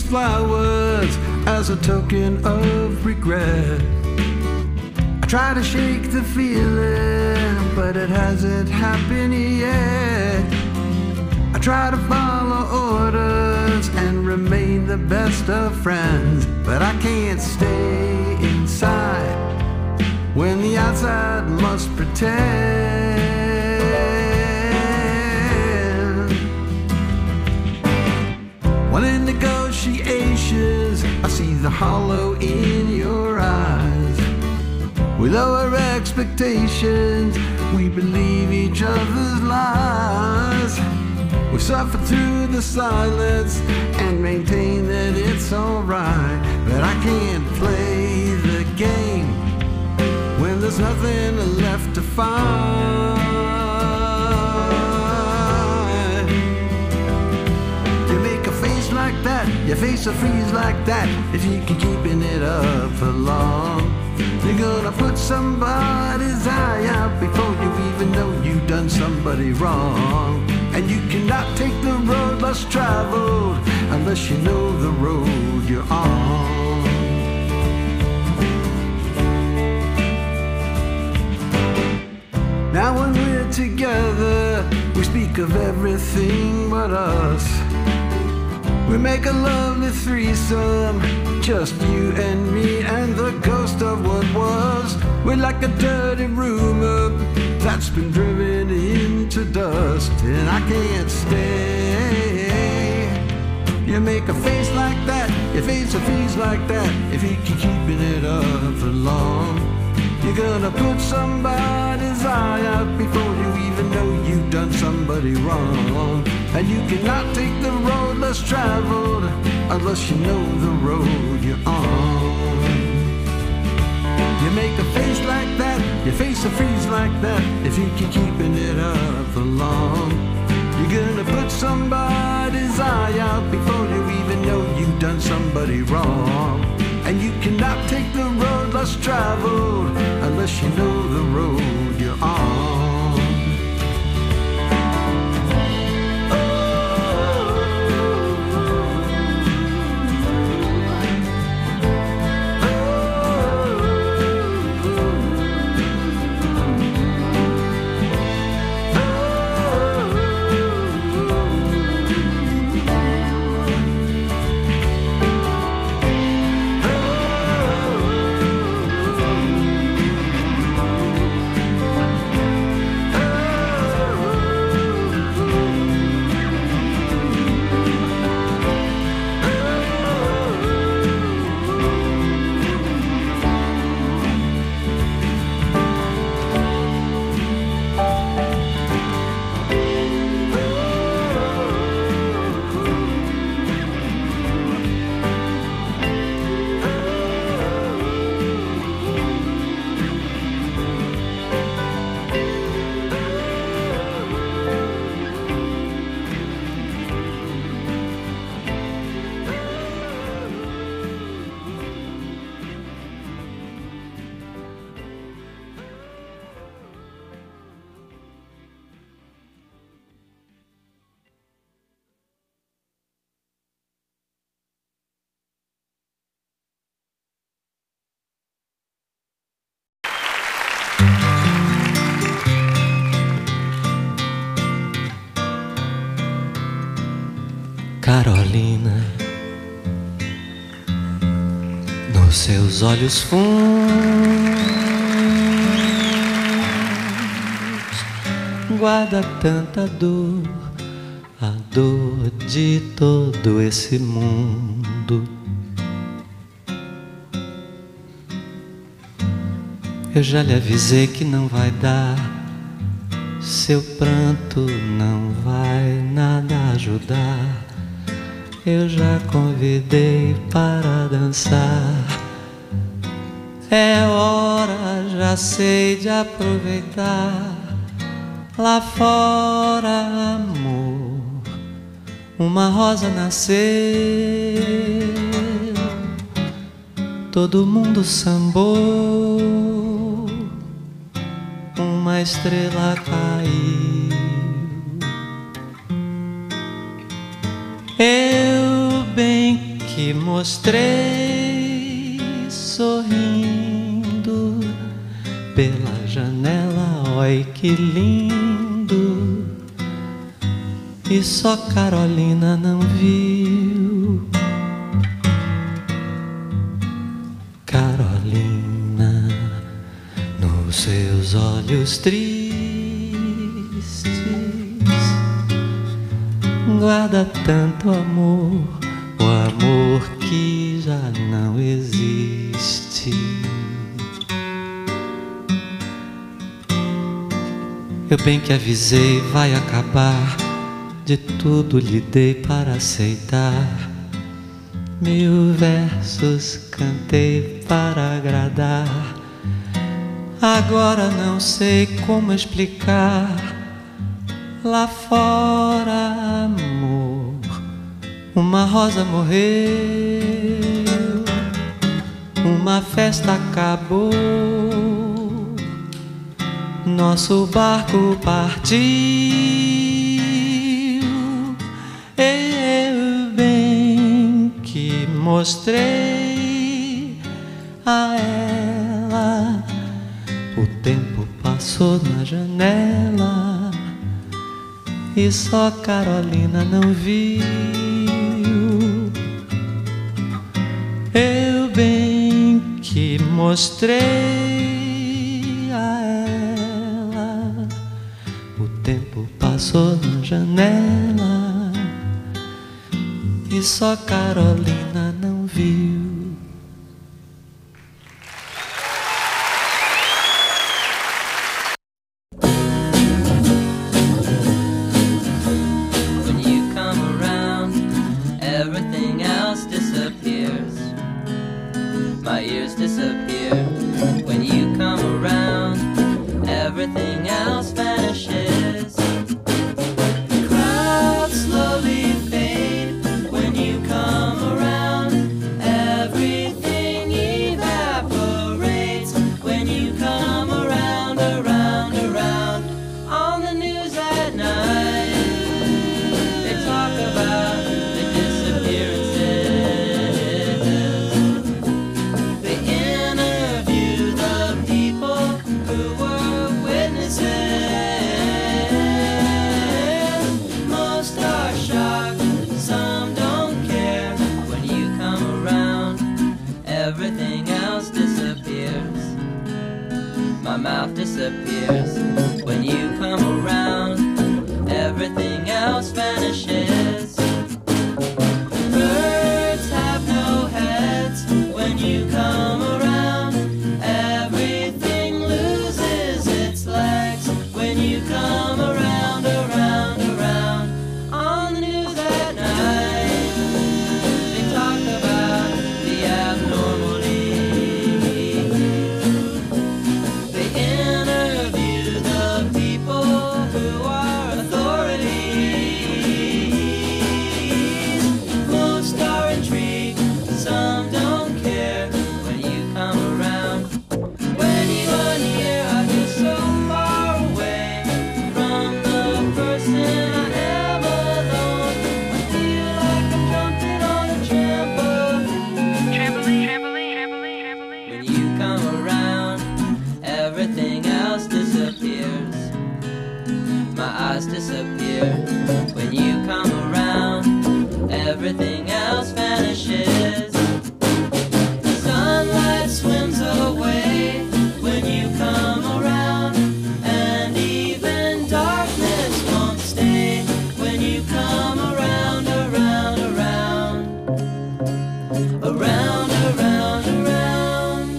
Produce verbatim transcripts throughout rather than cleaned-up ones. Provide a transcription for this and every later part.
flowers as a token of regret. I try to shake the feeling, but it hasn't happened yet. I try to follow orders and remain the best of friends, but I can't stay inside when the outside must pretend. When in negotiations I see the hollow in your eyes, we lower expectations, we believe each other's lies. We suffer through the silence and maintain that it's alright, but I can't play the game when there's nothing left to find. You make a face like that, your face will freeze like that if you keep keeping it up for long. You're gonna put somebody's eye out before you even know you've done somebody wrong. And you cannot take the road less traveled unless you know the road you're on. Now when we're together, we speak of everything but us. We make a lovely threesome, just you and me and the ghost of what was. We're like a dirty rumor that's been driven into dust, and I can't stay. You make a face like that, your face will freeze like that if you keep keeping it up for long. You're gonna put somebody's eye out before you even know you've done somebody wrong. And you cannot take the road less traveled unless you know the road you're on. You make a face like that, your face will freeze like that if you keep keeping it up for long. You're gonna put somebody's eye out before you even know you've done somebody wrong. And you cannot take the road less traveled unless you know the road you're on. Carolina, nos seus olhos fundos guarda tanta dor, a dor de todo esse mundo. Eu já lhe avisei que não vai dar, seu pranto não vai nada ajudar. Eu já convidei para dançar. É hora, já sei, de aproveitar. Lá fora, amor, uma rosa nasceu. Todo mundo sambou, uma estrela caiu. Eu bem que mostrei sorrindo pela janela, oi que lindo. E só Carolina não viu. Carolina, nos seus olhos tristes guarda tanto amor, o amor que já não existe. Eu bem que avisei, vai acabar, de tudo lhe dei para aceitar. Mil versos cantei para agradar. Agora não sei como explicar. Lá fora, amor, uma rosa morreu, uma festa acabou, nosso barco partiu. Eu bem que mostrei a ela, o tempo passou na janela e só Carolina não viu. Eu bem que mostrei a ela, o tempo passou na janela e só Carolina não viu. My ears disappear when you come around. Everything else vanishes. Crowds slowly fade when you come around. Everything evaporates when you come around, around, around. On the news at night, they talk about the disappearances. Everything else disappears. My mouth disappears when you come around. Everything else vanishes. Birds have no heads when you come around. Everything loses its legs when you come around, around, around. On the news at night, they talk about the abnormal. Disappear when you come around. Everything else vanishes. Sunlight swims away when you come around, and even darkness won't stay when you come around, around, around, around, around, around.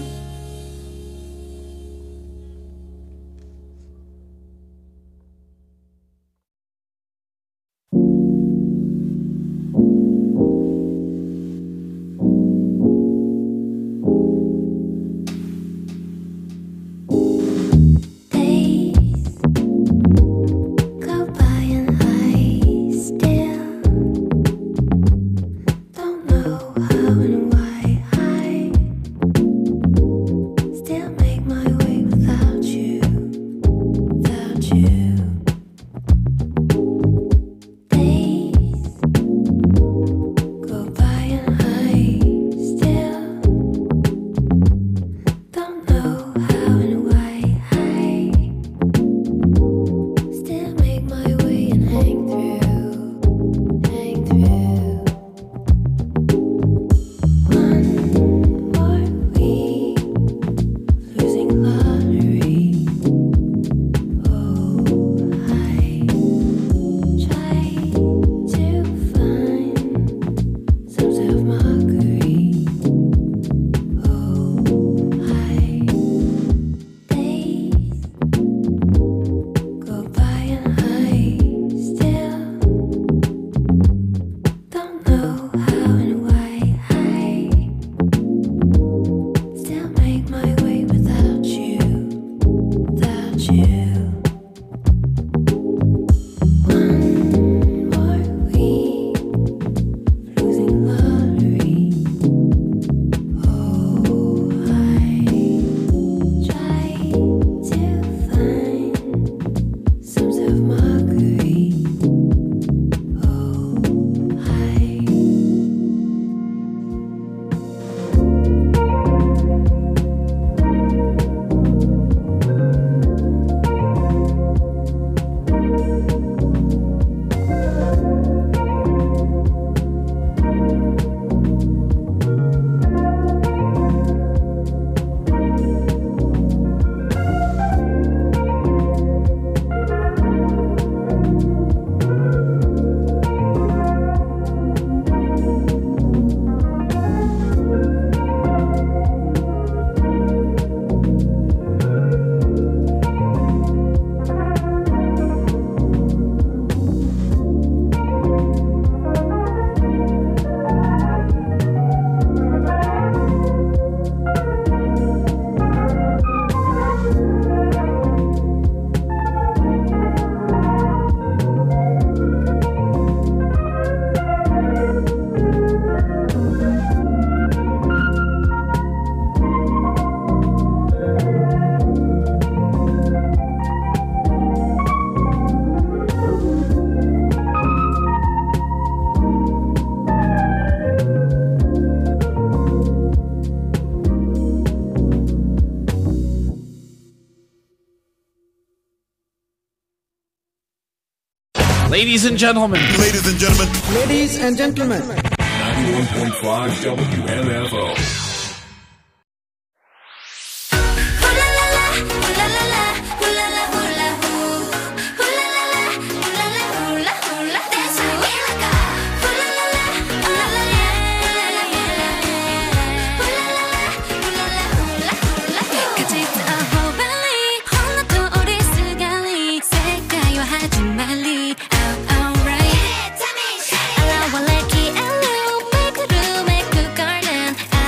Ladies and gentlemen. Ladies and gentlemen. Ladies and gentlemen. ninety-one point five W M F O. I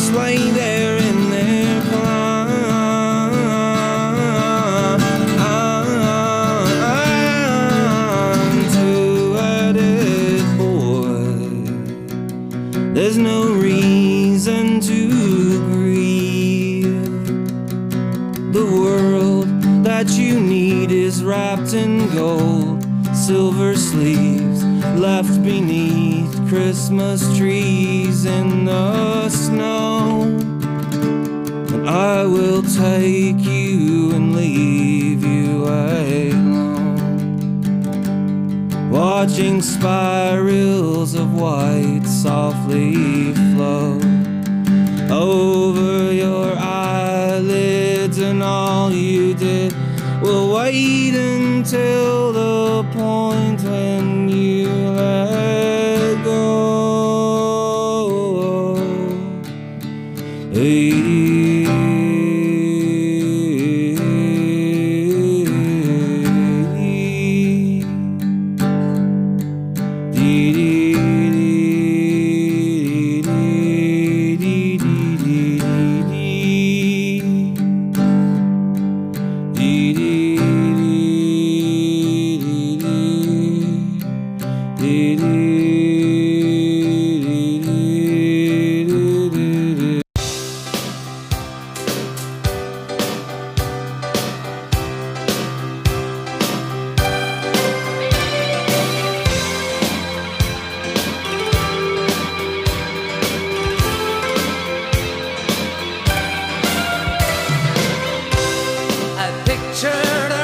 just lay there in their prime two-headed boy. There's no reason to grieve. The world that you need is wrapped in gold, silver sleeves left beneath Christmas trees in the snow. And I will take you and leave you alone, watching spirals of white softly flow over your eyelids, and all you did will wait until the point when you let go. I pictured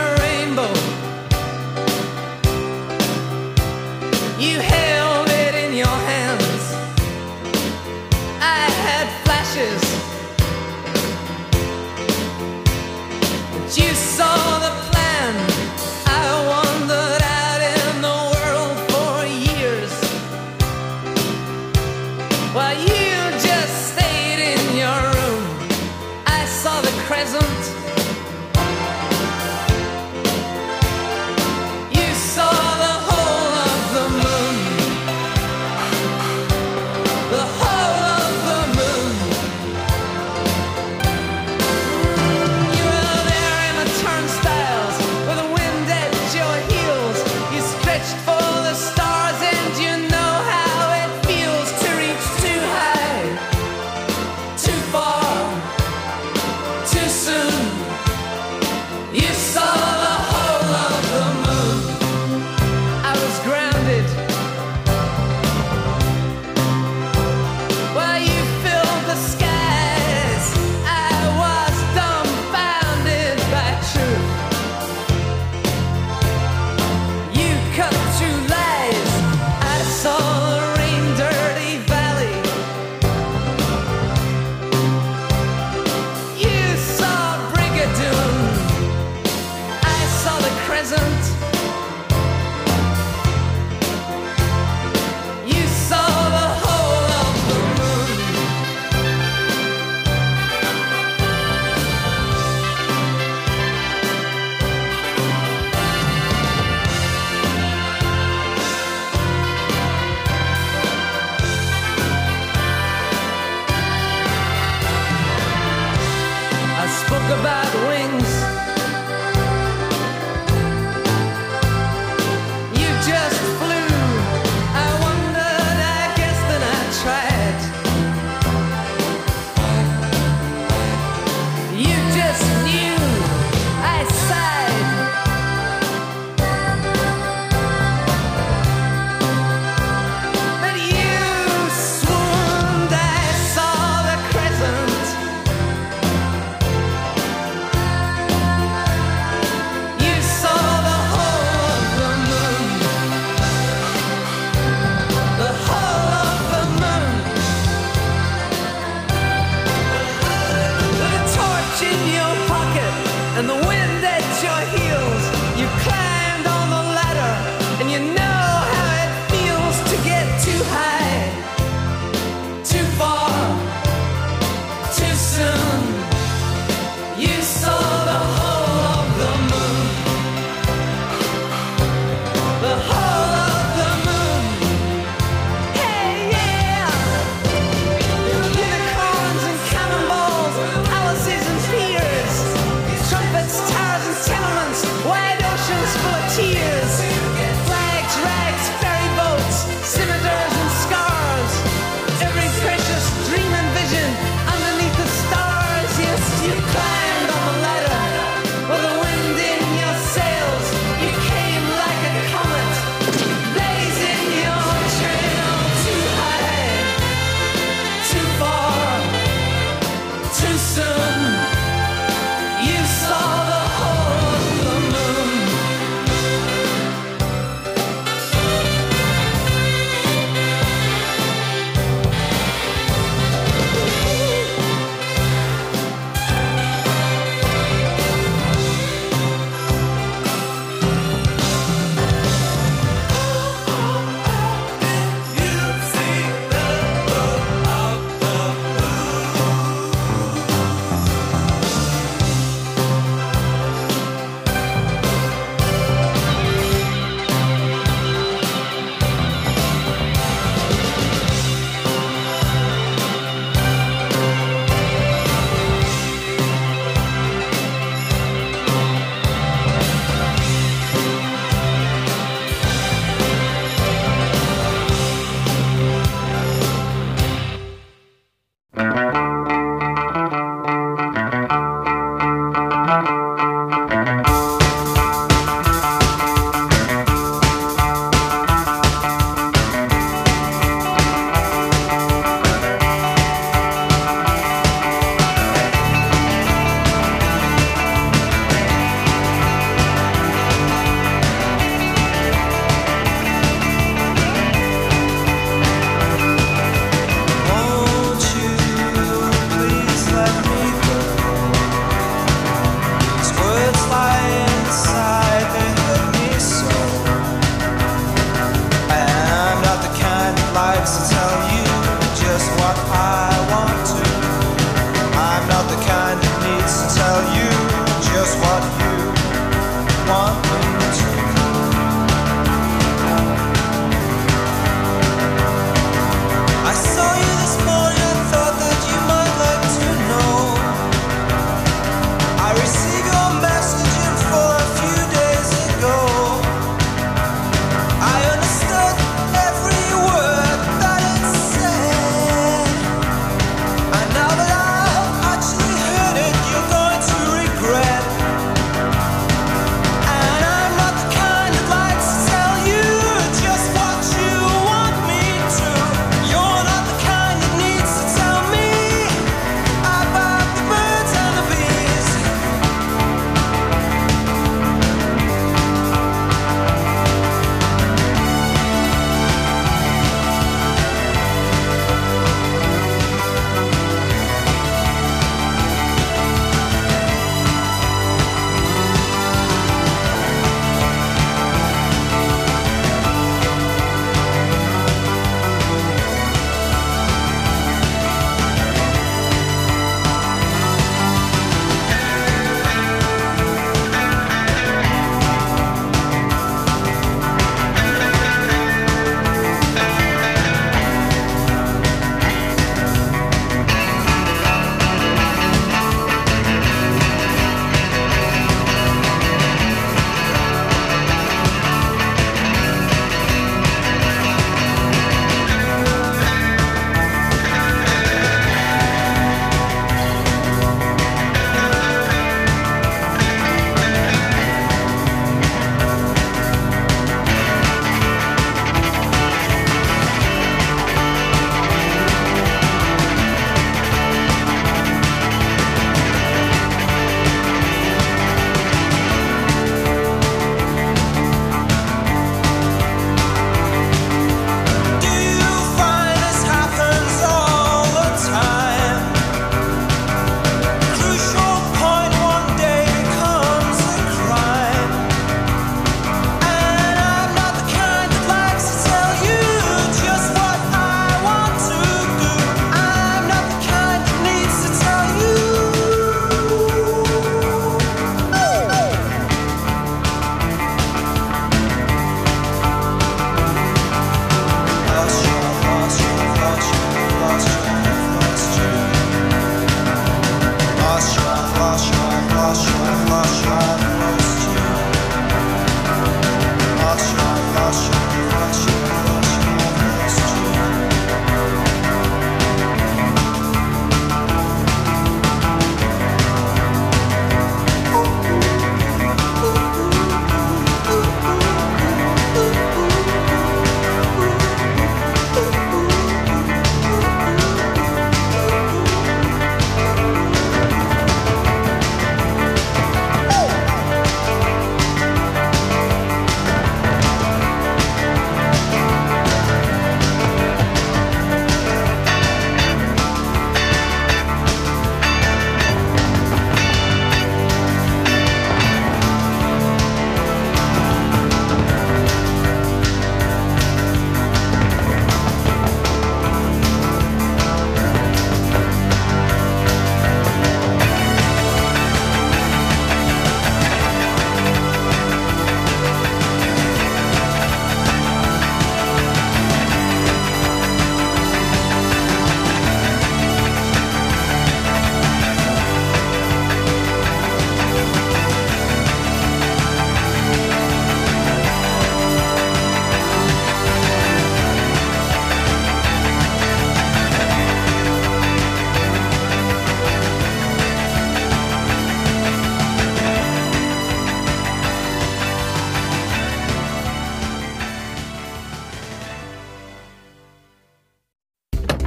oceans full of tears, flags, rags, ferry boats, scimitars and scars, every precious dream and vision underneath the stars. Yes, you climbed on the ladder with the wind in your sails. You came like a comet, blazing your trail. Too high, too far, too soon. You saw the whole of the moon.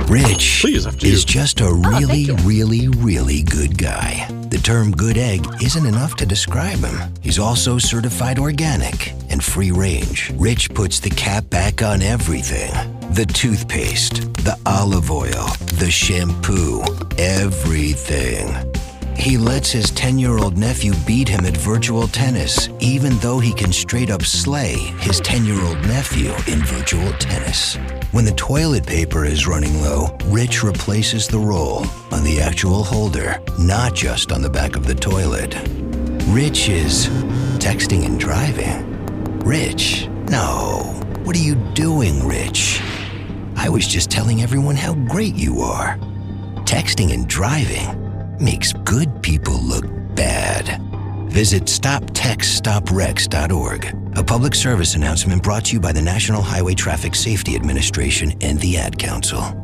Rich Please, after you. is just a really, really, really good guy. The term good egg isn't enough to describe him. He's also certified organic and free range. Rich puts the cap back on everything. The toothpaste, the olive oil, the shampoo, everything. He lets his ten-year-old nephew beat him at virtual tennis, even though he can straight up slay his ten-year-old nephew in virtual tennis. When the toilet paper is running low, Rich replaces the roll on the actual holder, not just on the back of the toilet. Rich is texting and driving. Rich? No. What are you doing, Rich? I was just telling everyone how great you are. Texting and driving makes good people look bad. Visit stop text stop wrecks dot org. A public service announcement brought to you by the National Highway Traffic Safety Administration and the Ad Council.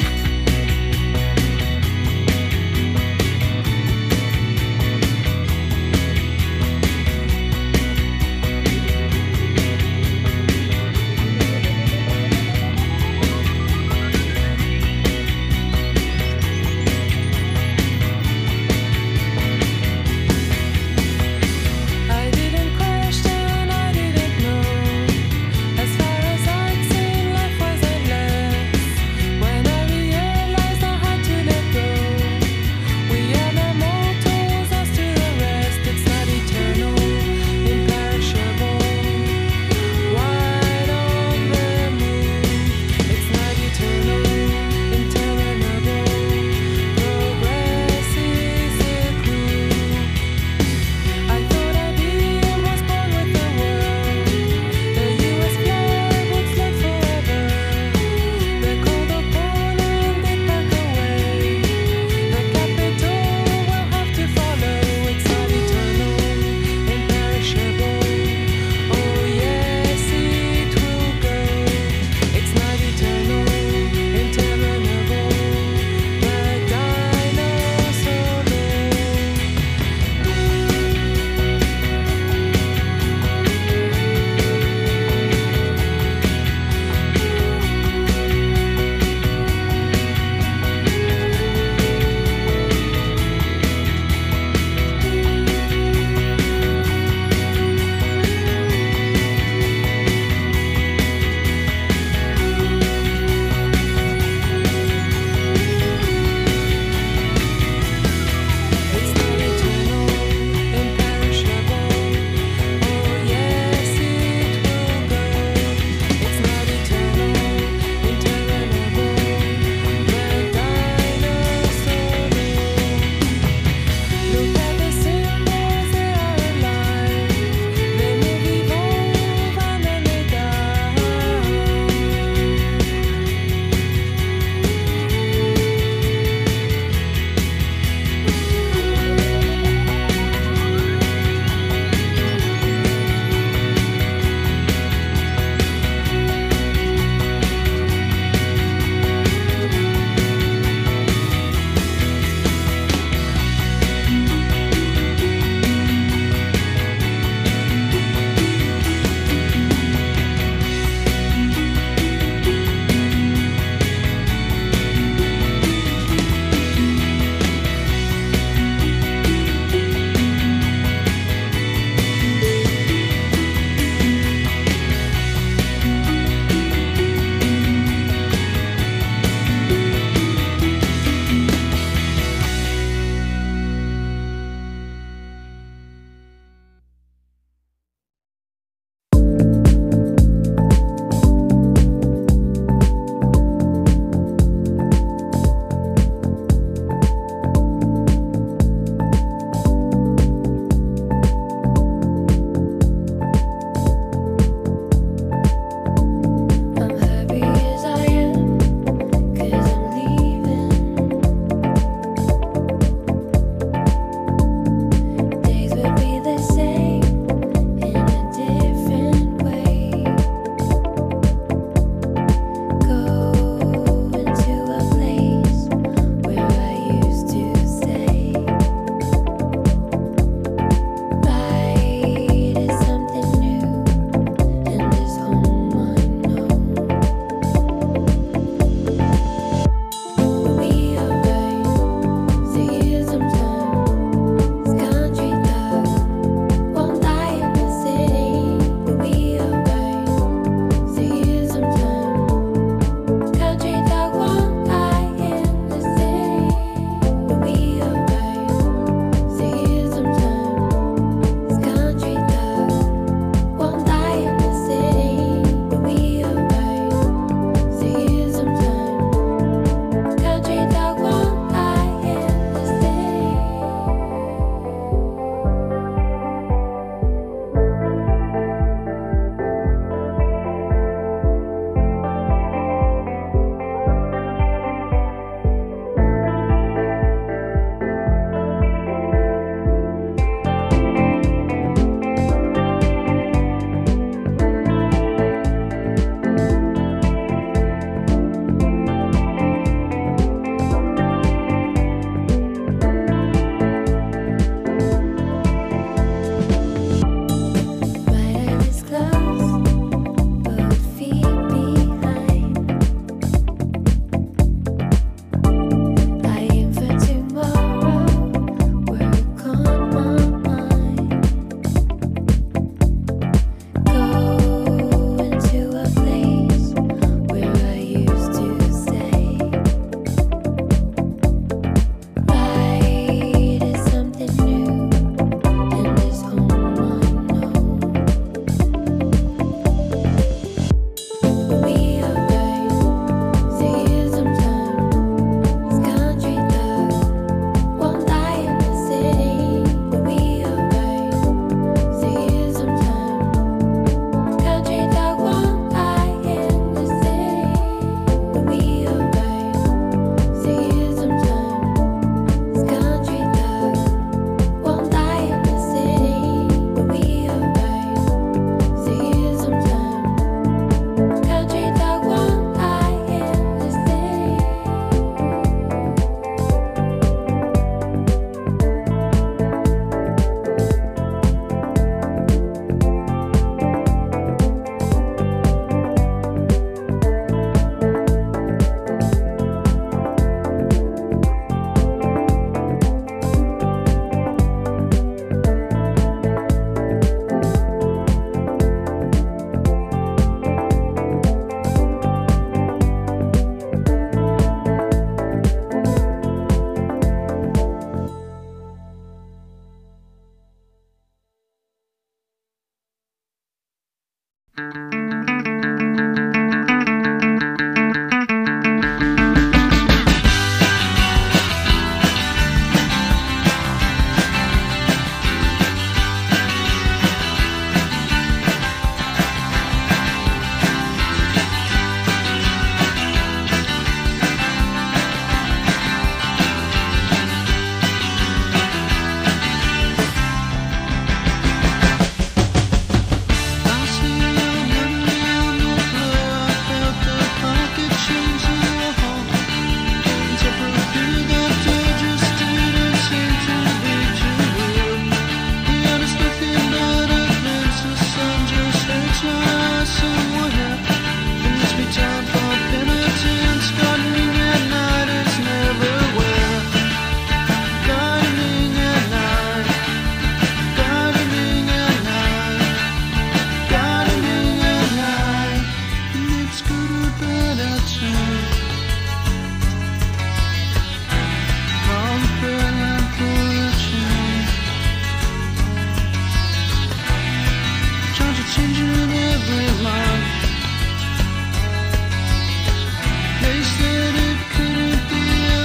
I didn't question, I didn't know. As far as I'd seen, life was endless. When changing every month. They said it couldn't be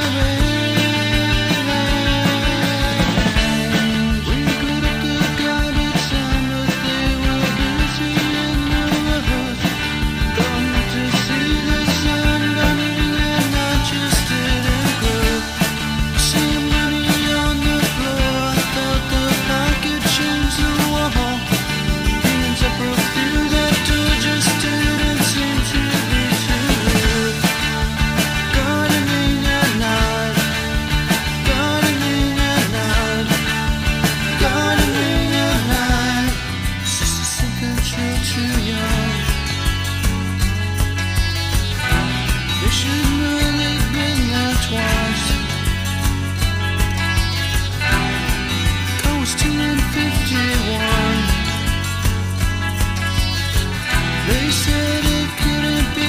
arranged. We could have the garbage time, but they were busy in the rivers. Gone to see the sun, running and I just didn't grow. See money on the floor, I thought the pocket changed the wall. Being so broke through that door just didn't seem to be true. Gardening at night, gardening at night, gardening at night. Sister said that you're too young. They shouldn't really been there twice. I was two and fifty-one. They said it couldn't be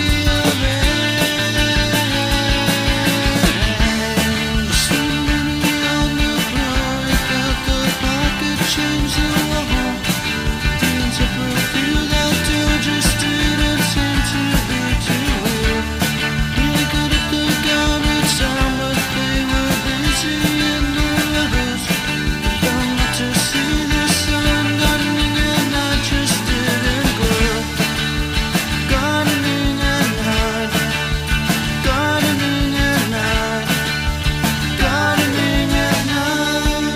arranged. See money on the floor, I felt the pocket change the wall. Things that broke through that door just didn't seem to be true. Really good at the garbage time, but they were busy in the rivers. Young to see the sun, gardening and I just didn't grow. Gardening at night, gardening at night, gardening at night.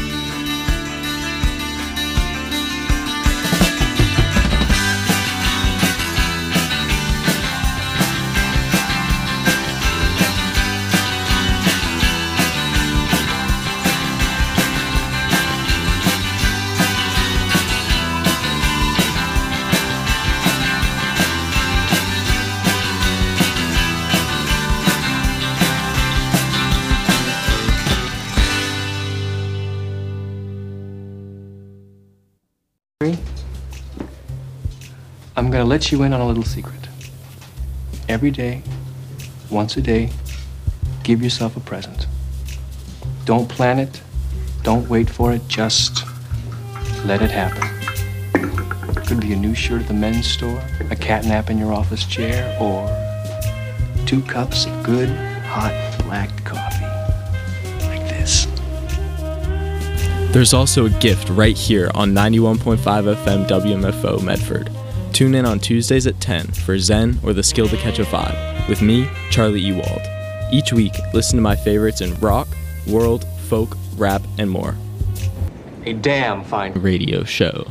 I'm gonna let you in on a little secret. Every day, once a day, give yourself a present. Don't plan it, don't wait for it, just let it happen. Could be a new shirt at the men's store, a cat nap in your office chair, or two cups of good, hot, black coffee. Like this. There's also a gift right here on ninety-one point five F M W M F O Medford. Tune in on Tuesdays at ten for Zen or the Skill to Catch a Vibe with me, Charlie Ewald. Each week, listen to my favorites in rock, world, folk, rap, and more. A damn fine Radio show.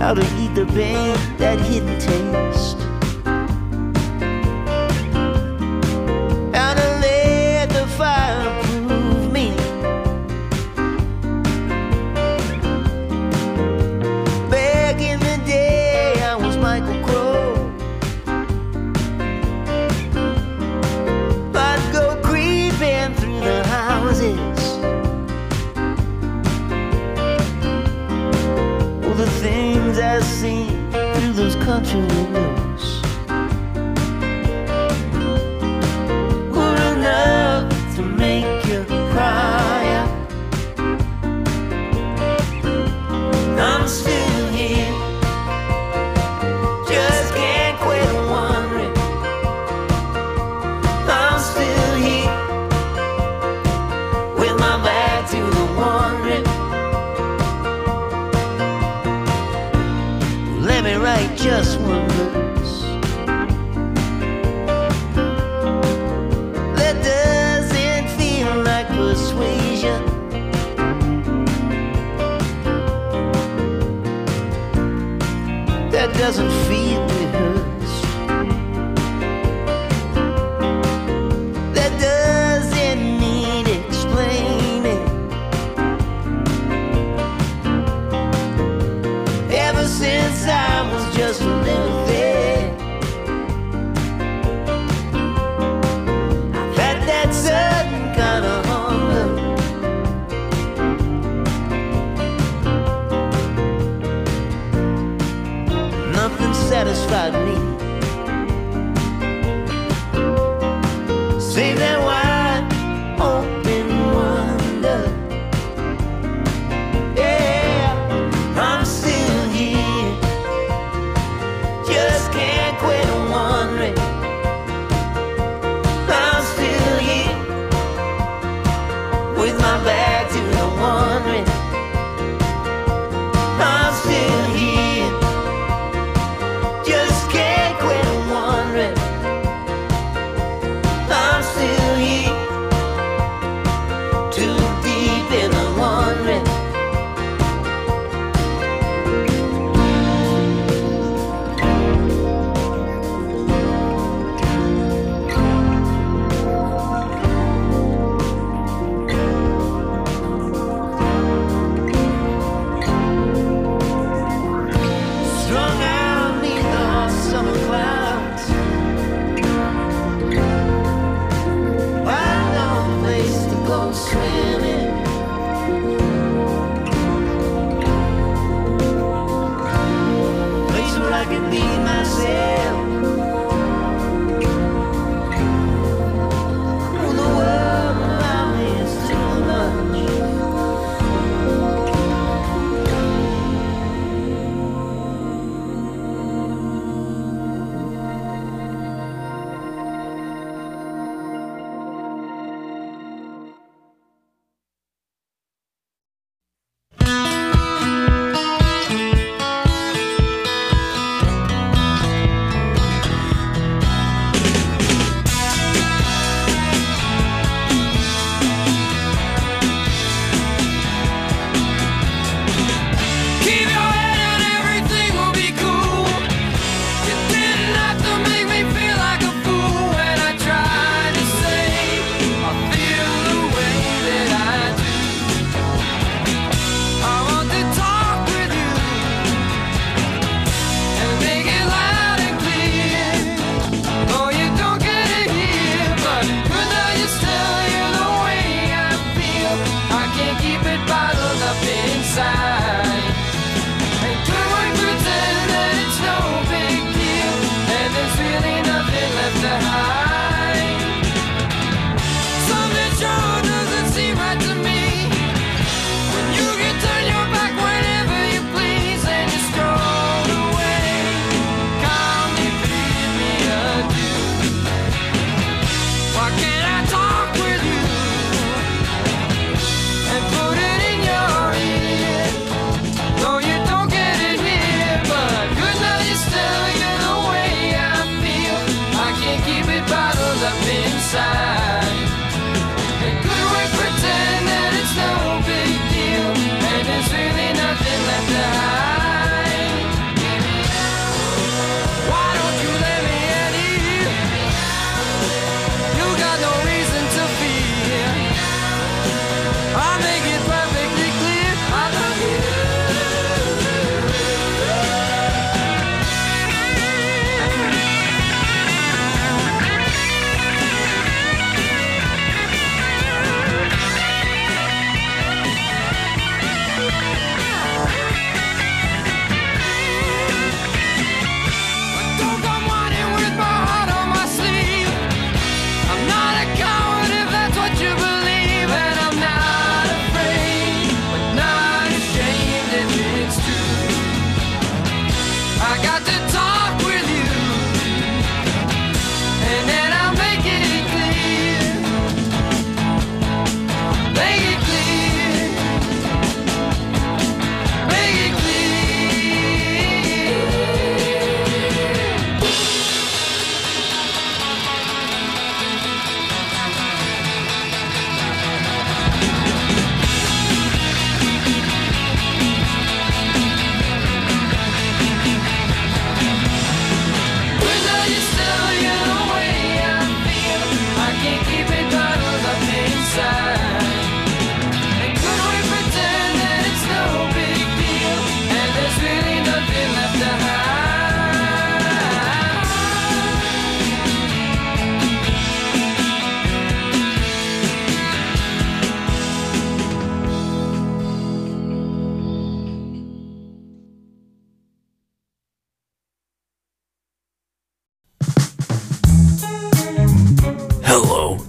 how to eat the pain, that hidden taste. How to let the fire prove me. Back in the day, I was Michael Crowe. I'd go creeping through the houses. Oh, the things I see through those country windows were enough to make you cry out. I'm still here, just can't quit wondering. I'm still here, with my back to the wandering. Let me write just one verse that doesn't feel like persuasion. That doesn't feel rehearsed. That doesn't need explaining. Ever since I was just a little thing, I've had that certain kind of hunger. Nothing satisfied me save that wide open wonder. Yeah, I'm still here, just can't quit wondering. I'm still here, with my back to the wandering. I'm still here, just can't quit wondering. I'm still here, too deep in the wondering.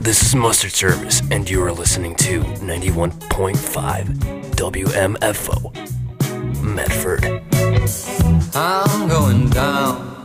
This is Mustard Service, and you are listening to ninety-one point five W M F O, Medford. I'm going down